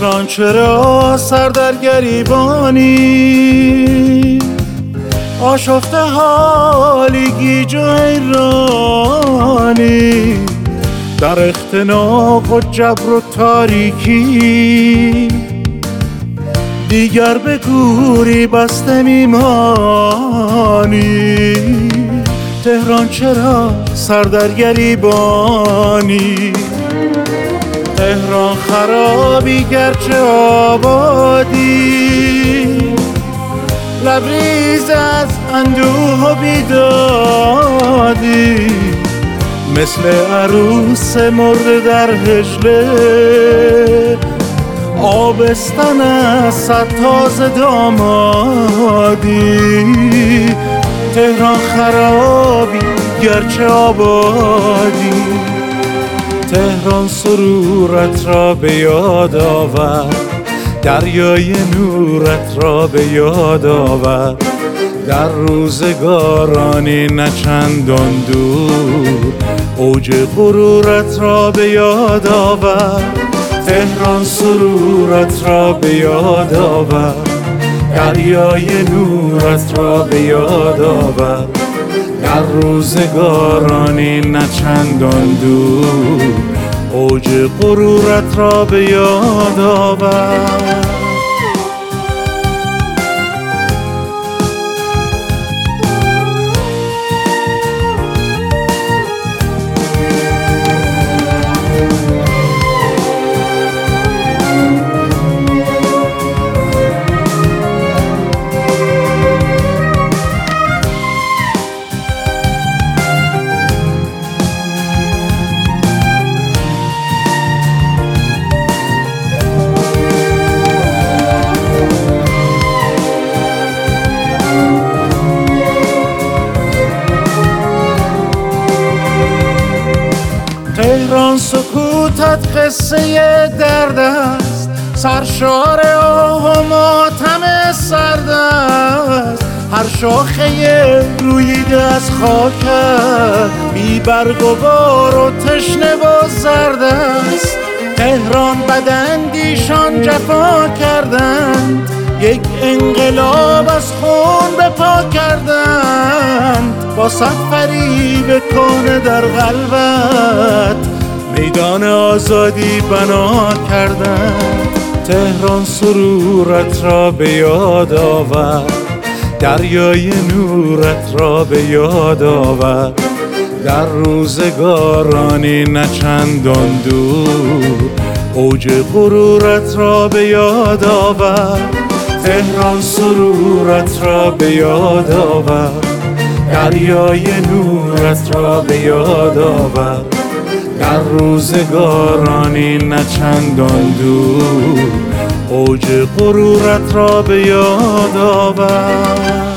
تهران چرا سر در گریبانی، آشفته حالی گیج و حیرانی، در اختناق و جبر و تاریکی، دیگر به گوری بسته میمانی. تهران چرا سر در گریبانی، تهران خرابی گرچه آبادی، لبریز از اندوه و بیدادی، مثل عروس مرده در هجله، آبستن از صد تازه دامادی. تهران خرابی گرچه آبادی، تهران سرورت را به یاد آور، دریای نورت را به یاد آور، در روزگارانی نه چندان دور، اوج غرورت را به یاد آور، تهران سرورت را به یاد آور، دریای نورت را به یاد آور، در روزگارانی نه چندان دور، اوج غرورت را به یاد آور. تهران سکوتت قصه درد است، سرشار آه و ماتم سرد است، هر شاخه روییده از خاکت، بی برگ و بار و تشنه و زرد است. تهران بداندیشان جفا کردند، یک انقلاب از خون به پا کردند، با سفری به کهنه در قلبت میدان آزادی بنا کردند. تهران سرورت را به یاد آور، دریای نورت را به یاد آور، در روزگارانی نه چندان دور، اوج غرورت را به یاد آور، تهران سرورت را به یاد آور، دریای نورت را به یاد آور، در روزگارانی نه چندان دور، اوج غرورت را به یاد آور.